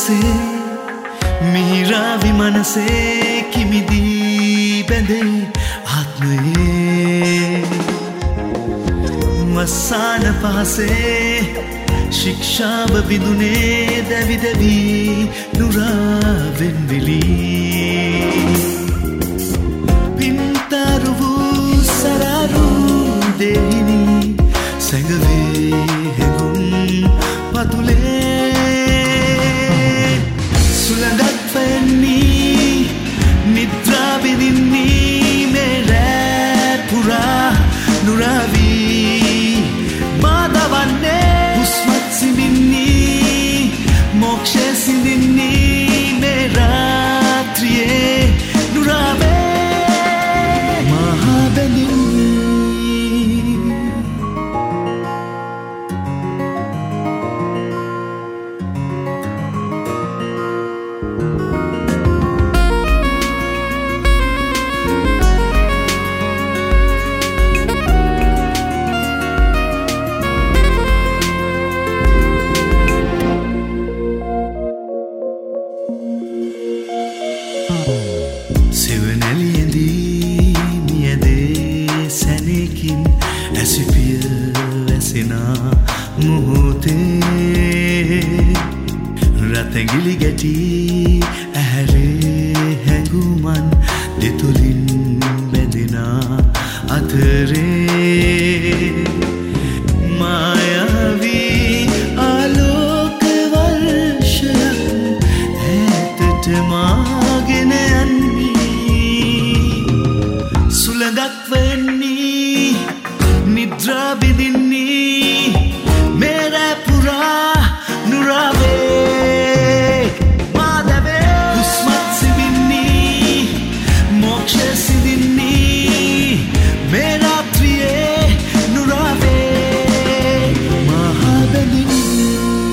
යක්සේ මිහිරාවි මනසේ කිමිදී බැඳේ ආත්මයේ මස්සාන පහසේ ශික්ෂාව විදුනේ දැවි දැවි නුරාවෙන් වෙලී පින්තරු වූ සරරු දෙහිනි සැඟවේ හැඟුම් පතුලේ සුළඟක් වැන්නී නිද්‍රා විඳින්නී මේ රෑ පුරා නුරාවී මාදවන්නේ හුස්මත් සිඳින්නී මොක්ෂය සිඳින්නී මේ රාත්‍රියේ නුරාවේ මහා බැඳින්නී සෙවනැලියදී නියදේ සැනකින් ඇසිපිය වැසෙනා මුහොතේ රතැගිලි ගැටි ඇහැරේ හැඟුමන් දෙතුලින් බැඳෙනා අතරේ මායාවී ආලෝක වර්ෂයක් ඈතට මාගෙන සුළඟක් වෙන්නී නිද්‍රා බිඳින්නී මේ රෑ පුරා නුරාවේ මාදවේ හුස්මත් සිඳින්නී මොක්ෂය සිඳින්නී මේ රාත්‍රියේ නුරාවේ මහා බැඳින්නී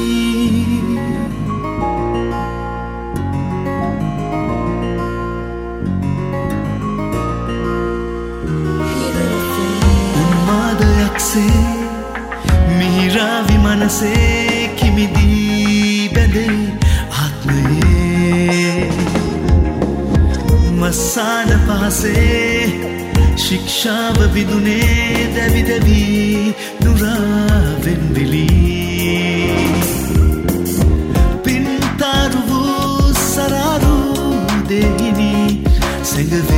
මිහිරාවි මනසේ කිමිදී බැඳේ ආත්මයේ මස්සාන පහසේ ශික්ෂාව විදුනේ දැවි දැවි නුරාවෙන් වෙලී පින්තරු වූ සරරු දෙහිනි සැඟවේ